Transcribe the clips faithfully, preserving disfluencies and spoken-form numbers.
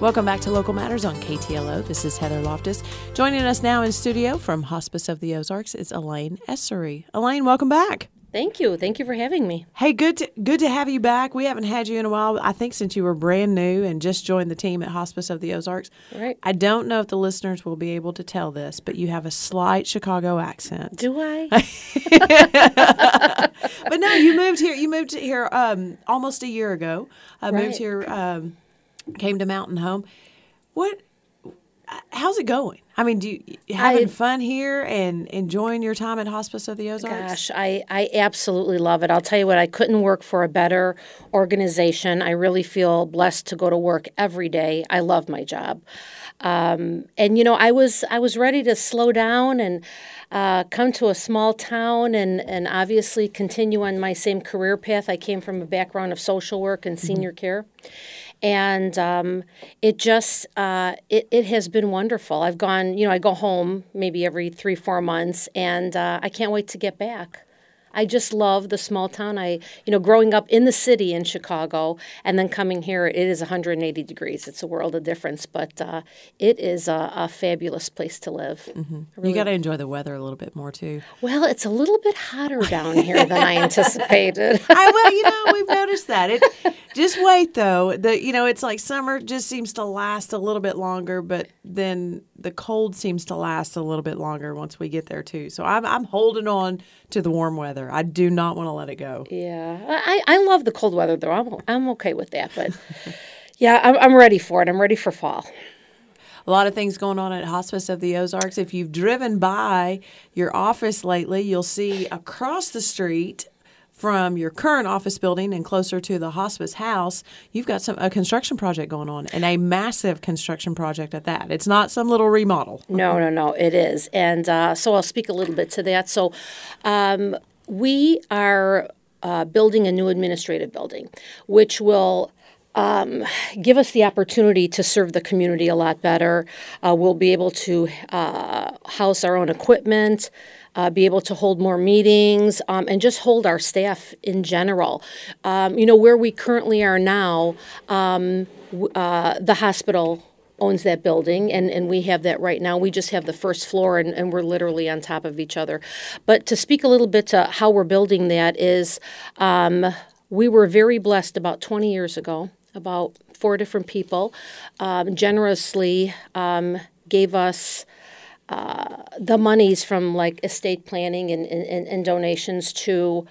Welcome back to Local Matters on K T L O. This is Heather Loftus. Joining us now in studio from Hospice of the Ozarks is Elaine Essery. Elaine, welcome back. Thank you. Thank you for having me. Hey, good to, good to have you back. We haven't had you in a while, I think since you were brand new and just joined the team at Hospice of the Ozarks. Right. I don't know if the listeners will be able to tell this, but you have a slight Chicago accent. Do I? But no, you moved here. You moved here um, almost a year ago. I uh, right. moved here, um, came to Mountain Home. What? How's it going? I mean, do you, you having I, fun here and enjoying your time at Hospice of the Ozarks? Gosh, I, I absolutely love it. I'll tell you what, I couldn't work for a better organization. I really feel blessed to go to work every day. I love my job. Um, and, you know, I was I was ready to slow down and uh, come to a small town and, and obviously continue on my same career path. I came from a background of social work and senior mm-hmm. care. And um, it just, uh, it, it has been wonderful. I've gone, you know, I go home maybe every three, four months, and uh, I can't wait to get back. I just love the small town. I, you know, growing up in the city in Chicago and then coming here, it is one hundred eighty degrees. It's a world of difference, but uh, it is a, a fabulous place to live. Mm-hmm. Really, you got to enjoy the weather a little bit more, too. Well, it's a little bit hotter down here than I anticipated. I, well, you know, we've noticed that. It, just wait, though. The You know, it's like summer just seems to last a little bit longer, but then the cold seems to last a little bit longer once we get there, too. So I'm, I'm holding on to the warm weather. I do not want to let it go. Yeah, I, I love the cold weather, though. I'm I'm okay with that. But, yeah, I'm, I'm ready for it. I'm ready for fall. A lot of things going on at Hospice of the Ozarks. If you've driven by your office lately, you'll see across the street from your current office building and closer to the hospice house, you've got some a construction project going on, and a massive construction project at that. It's not some little remodel. No, no, no, it is. And uh, so I'll speak a little bit to that. So um, we are uh, building a new administrative building, which will Um, give us the opportunity to serve the community a lot better. Uh, we'll be able to uh, house our own equipment, uh, be able to hold more meetings, um, and just hold our staff in general. Um, you know, where we currently are now, um, uh, the hospital owns that building, and, and we have that right now. We just have the first floor, and, and we're literally on top of each other. But to speak a little bit to how we're building that is um, we were very blessed about twenty years ago. About four different people um, generously um, gave us uh, the monies from like estate planning and, and, and donations to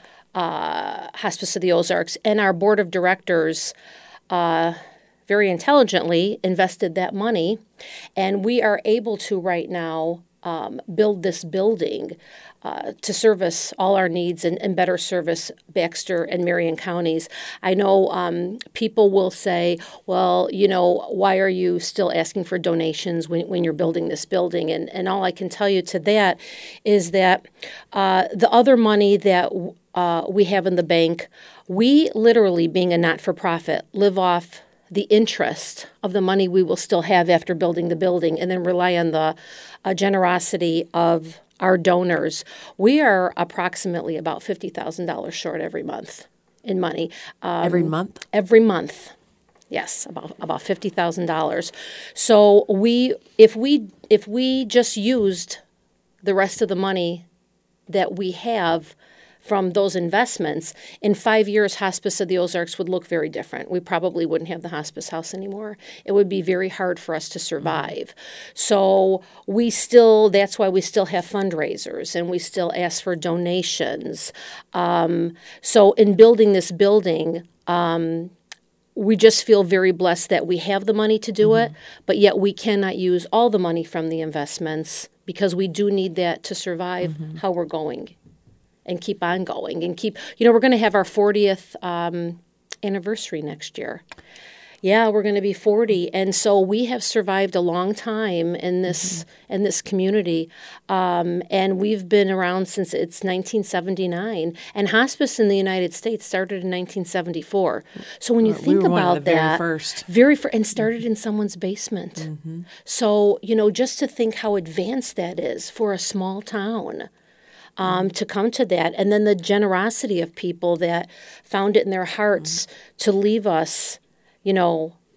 uh, Hospice of the Ozarks. And our board of directors uh, very intelligently invested that money. And we are able to right now um, build this building Uh, to service all our needs and, and better service Baxter and Marion counties. I know um, people will say, well, you know, why are you still asking for donations when, when you're building this building? And, and all I can tell you to that is that uh, the other money that uh, we have in the bank, we literally, being a not-for-profit, live off the interest of the money we will still have after building the building and then rely on the uh, generosity of our donors. We are approximately about fifty thousand dollars short every month in money. Um, every month? Every month. Yes, about about fifty thousand dollars. So we if we if we just used the rest of the money that we have from those investments, in five years, Hospice of the Ozarks would look very different. We probably wouldn't have the hospice house anymore. It would be very hard for us to survive. So we still, that's why we still have fundraisers and we still ask for donations. Um, so in building this building, um, we just feel very blessed that we have the money to do mm-hmm. it, but yet we cannot use all the money from the investments because we do need that to survive mm-hmm. how we're going. And keep on going and keep, you know, we're going to have our fortieth um, anniversary next year. Yeah, we're going to be forty. And so we have survived a long time in this mm-hmm. in this community. Um, and we've been around since it's nineteen seventy-nine. And hospice in the United States started in nineteen seventy-four. So when you we think were one about of the that, very first. Very fir- and started in someone's basement. Mm-hmm. So, you know, just to think how advanced that is for a small town. Um, to come to that, and then the generosity of people that found it in their hearts mm-hmm. to leave us, you know,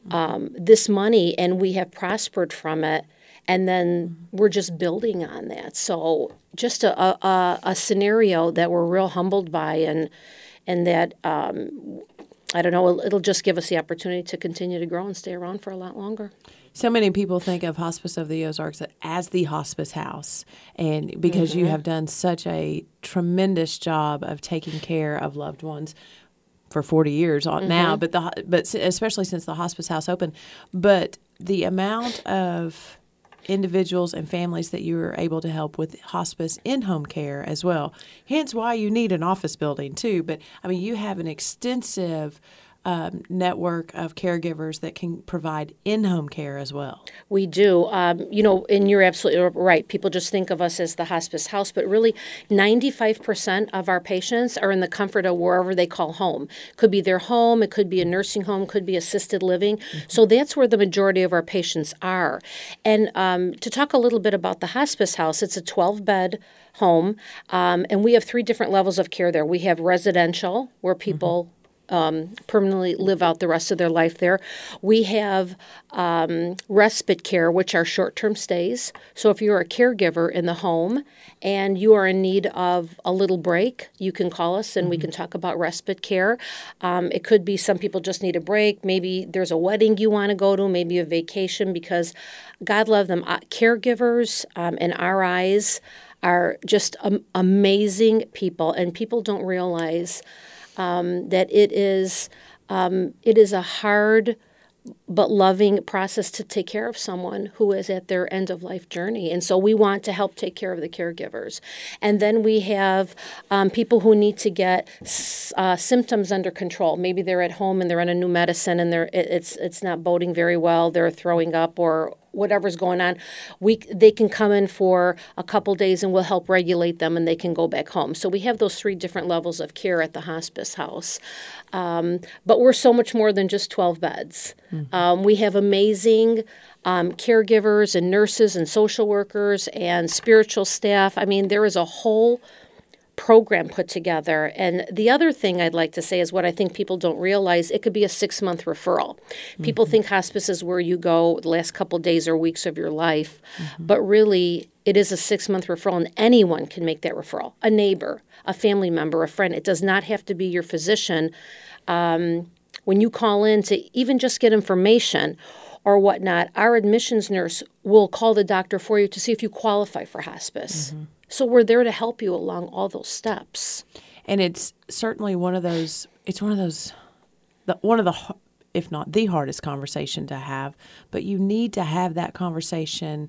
um, this money, and we have prospered from it. And then we're just building on that. So just a, a, a scenario that we're real humbled by, and and that, um, I don't know, it'll just give us the opportunity to continue to grow and stay around for a lot longer. So many people think of Hospice of the Ozarks as the hospice house, and because mm-hmm. you have done such a tremendous job of taking care of loved ones for forty years mm-hmm. now, but the but especially since the hospice house opened, but the amount of individuals and families that you are able to help with hospice in-home care as well. Hence why you need an office building too. But I mean, you have an extensive um, network of caregivers that can provide in-home care as well. We do. Um, you know, and you're absolutely right. People just think of us as the hospice house, but really ninety-five percent of our patients are in the comfort of wherever they call home. Could be their home, it could be a nursing home, could be assisted living. Mm-hmm. So that's where the majority of our patients are. And um, to talk a little bit about the hospice house, it's a twelve-bed home, um, and we have three different levels of care there. We have residential, where people mm-hmm. Um, permanently live out the rest of their life there. We have um, respite care, which are short-term stays. So if you're a caregiver in the home and you are in need of a little break, you can call us and mm-hmm. we can talk about respite care. Um, it could be some people just need a break. Maybe there's a wedding you want to go to, maybe a vacation, because God love them. Uh, caregivers um, in our eyes are just um, amazing people, and people don't realize Um, that it is um, it is a hard but loving process to take care of someone who is at their end of life journey. And so we want to help take care of the caregivers. And then we have um, people who need to get uh, symptoms under control. Maybe they're at home and they're on a new medicine and they're it, it's it's not boding very well. They're throwing up or whatever's going on. We they can come in for a couple days and we'll help regulate them and they can go back home. So we have those three different levels of care at the hospice house. Um, but we're so much more than just twelve beds. Mm-hmm. Um, we have amazing um, caregivers and nurses and social workers and spiritual staff. I mean, there is a whole program put together. And the other thing I'd like to say is what I think people don't realize, it could be a six-month referral. Mm-hmm. People think hospice is where you go the last couple days or weeks of your life, mm-hmm. but really it is a six-month referral, and anyone can make that referral. A neighbor, a family member, a friend. It does not have to be your physician. Um, when you call in to even just get information or whatnot, our admissions nurse will call the doctor for you to see if you qualify for hospice. Mm-hmm. So we're there to help you along all those steps. And it's certainly one of those, it's one of those, the, one of the, if not the hardest conversation to have, but you need to have that conversation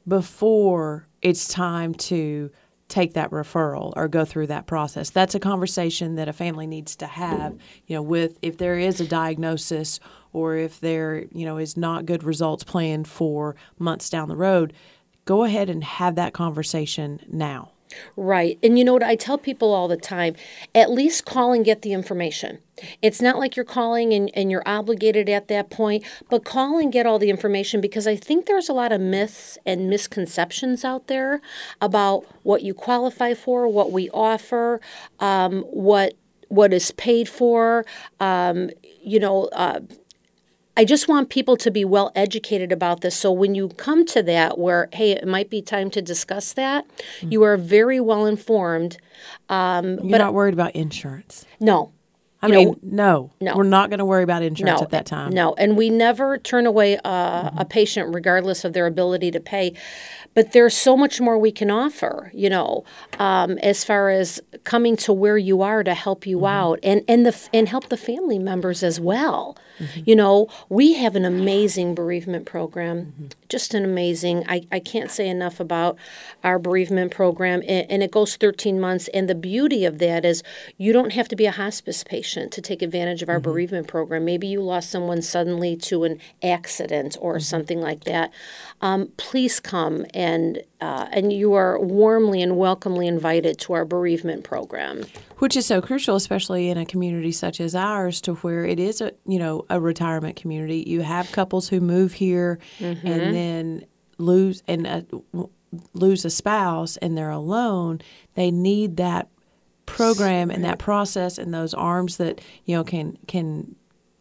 before it's time to take that referral or go through that process. That's a conversation that a family needs to have, you know, with if there is a diagnosis or if there, you know, is not good results planned for months down the road. Go ahead and have that conversation now. Right. And you know what? I tell people all the time, at least call and get the information. It's not like you're calling and, and you're obligated at that point, but call and get all the information, because I think there's a lot of myths and misconceptions out there about what you qualify for, what we offer, um, what what is paid for, um, you know, uh, I just want people to be well educated about this. So when you come to that where, hey, it might be time to discuss that, mm-hmm. you are very well informed. Um, You're but not worried about insurance. No. I you mean, know, no. No. We're not going to worry about insurance no, at that time. No. And we never turn away a, mm-hmm. a patient regardless of their ability to pay. But there's so much more we can offer, you know, um, as far as coming to where you are to help you mm-hmm. out and, and, the, and help the family members as well. Mm-hmm. You know, we have an amazing bereavement program, mm-hmm. just an amazing, I, I can't say enough about our bereavement program, and, and it goes thirteen months. And the beauty of that is you don't have to be a hospice patient to take advantage of our mm-hmm. bereavement program. Maybe you lost someone suddenly to an accident or mm-hmm. something like that. Um, please come and uh, and you are warmly and welcomely invited to our bereavement program. Which is so crucial, especially in a community such as ours, to where it is a you know a retirement community. You have couples who move here mm-hmm. and then lose and uh, lose a spouse, and they're alone. They need that program and that process and those arms that you know can can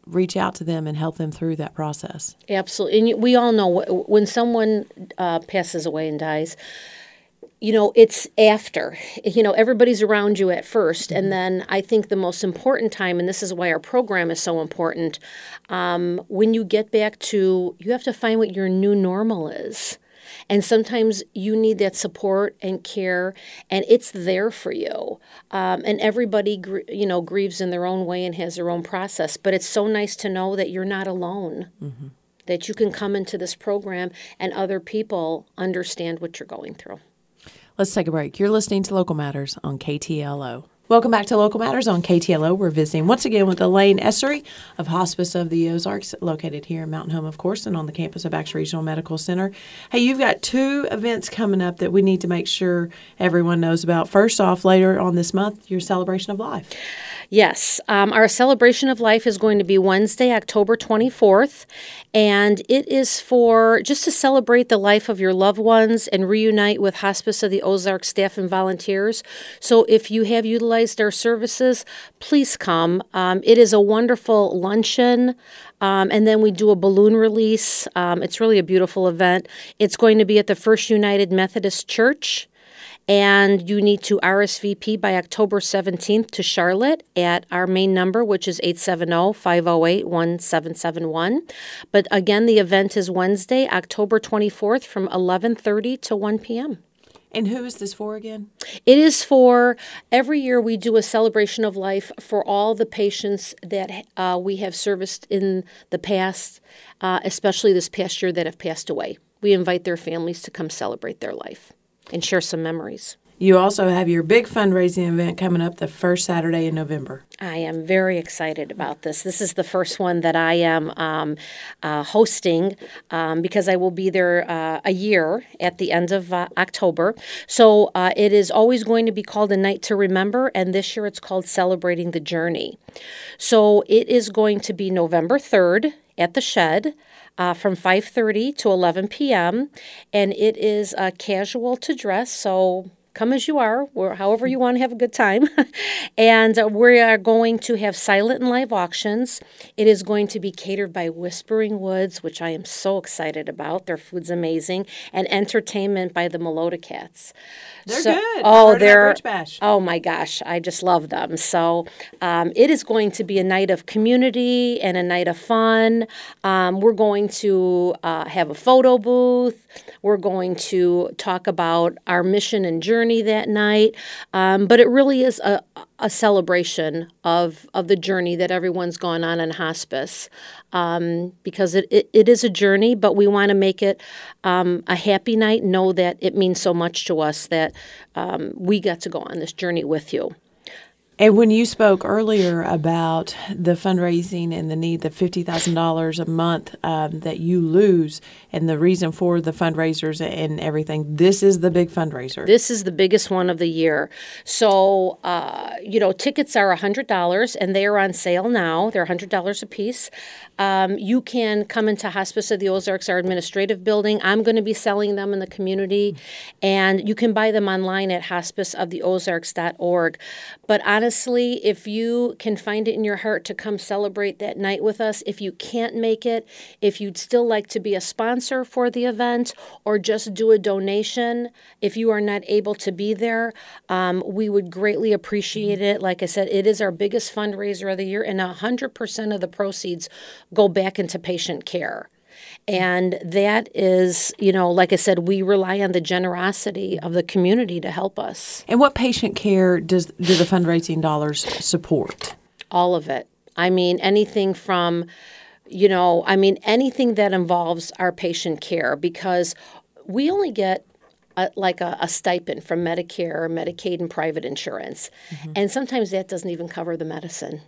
reach out to them and help them through that process. Absolutely. And you- we all know wh- when someone uh, passes away and dies, you know, it's after. You know, everybody's around you at first. And then I think the most important time, and this is why our program is so important, um, when you get back to, you have to find what your new normal is. And sometimes you need that support and care, and it's there for you. Um, and everybody, gr- you know, grieves in their own way and has their own process. But it's so nice to know that you're not alone, mm-hmm. that you can come into this program and other people understand what you're going through. Let's take a break. You're listening to Local Matters on K T L O. Welcome back to Local Matters on K T L O. We're visiting once again with Elaine Essery of Hospice of the Ozarks, located here in Mountain Home, of course, and on the campus of Baxter Regional Medical Center. Hey, you've got two events coming up that we need to make sure everyone knows about. First off, later on this month, your Celebration of Life. Yes, um, our Celebration of Life is going to be Wednesday, October twenty-fourth, and it is for just to celebrate the life of your loved ones and reunite with Hospice of the Ozarks staff and volunteers. So if you have utilized our services, please come. Um, it is a wonderful luncheon. Um, and then we do a balloon release. Um, it's really a beautiful event. It's going to be at the First United Methodist Church. And you need to R S V P by October seventeenth to Charlotte at our main number, which is eight seven zero, five zero eight, one seven seven one. But again, the event is Wednesday, October twenty-fourth from eleven thirty to one p.m. And who is this for again? It is for, every year we do a celebration of life for all the patients that uh, we have serviced in the past, uh, especially this past year that have passed away. We invite their families to come celebrate their life and share some memories. You also have your big fundraising event coming up the first Saturday in November. I am very excited about this. This is the first one that I am um, uh, hosting um, because I will be there uh, a year at the end of uh, October. So uh, it is always going to be called A Night to Remember, and this year it's called Celebrating the Journey. So it is going to be November third at the Shed. Uh, from five thirty to eleven p.m., and it is uh, casual to dress, so come as you are, or however you want to have a good time. And uh, we are going to have silent and live auctions. It is going to be catered by Whispering Woods, which I am so excited about. Their food's amazing. And entertainment by the Melota Cats. They're so, good. Oh, Heard they're Bridge Bash. Oh my gosh, I just love them. So um, it is going to be a night of community and a night of fun. Um, we're going to uh, have a photo booth. We're going to talk about our mission and journey that night. Um, but it really is a, a celebration of of the journey that everyone's gone on in hospice. Um, because it, it, it is a journey, but we want to make it um, a happy night. Know that it means so much to us that um, we got to go on this journey with you. And when you spoke earlier about the fundraising and the need, the fifty thousand dollars a month um, that you lose, and the reason for the fundraisers and everything, this is the big fundraiser. This is the biggest one of the year. So, uh, you know, tickets are one hundred dollars, and they are on sale now. They're one hundred dollars a piece. Um, you can come into Hospice of the Ozarks, our administrative building. I'm going to be selling them in the community, and you can buy them online at hospice of the ozarks dot org. But honestly, if you can find it in your heart to come celebrate that night with us, if you can't make it, if you'd still like to be a sponsor for the event or just do a donation, if you are not able to be there, um, we would greatly appreciate it. Like I said, it is our biggest fundraiser of the year, and one hundred percent of the proceeds go back into patient care. And that is, you know, like I said, we rely on the generosity of the community to help us. And what patient care does do the fundraising dollars support? All of it. I mean, anything from, you know, I mean, anything that involves our patient care, because we only get a, like a, a stipend from Medicare, Medicaid, and private insurance. Mm-hmm. And sometimes that doesn't even cover the medicine.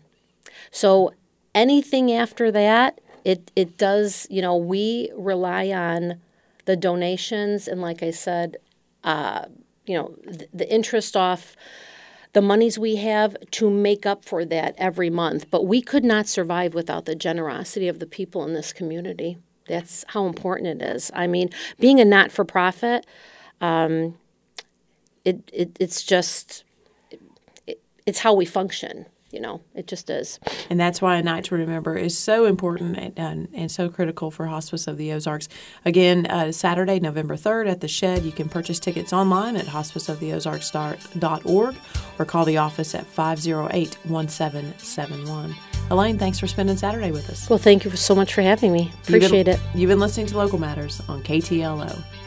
So anything after that, It it does, you know, we rely on the donations and, like I said, uh, you know, th- the interest off the monies we have to make up for that every month. But we could not survive without the generosity of the people in this community. That's how important it is. I mean, being a not-for-profit, um, it, it it's just, it, it's how we function. You know, it just is. And that's why A Night to Remember is so important and, and, and so critical for Hospice of the Ozarks. Again, uh, Saturday, November third at the Shed. You can purchase tickets online at hospice of the ozarks dot org or call the office at five oh eight, one seven seven one. Elaine, thanks for spending Saturday with us. Well, thank you so much for having me. Appreciate you've been, it. You've been listening to Local Matters on K T L O.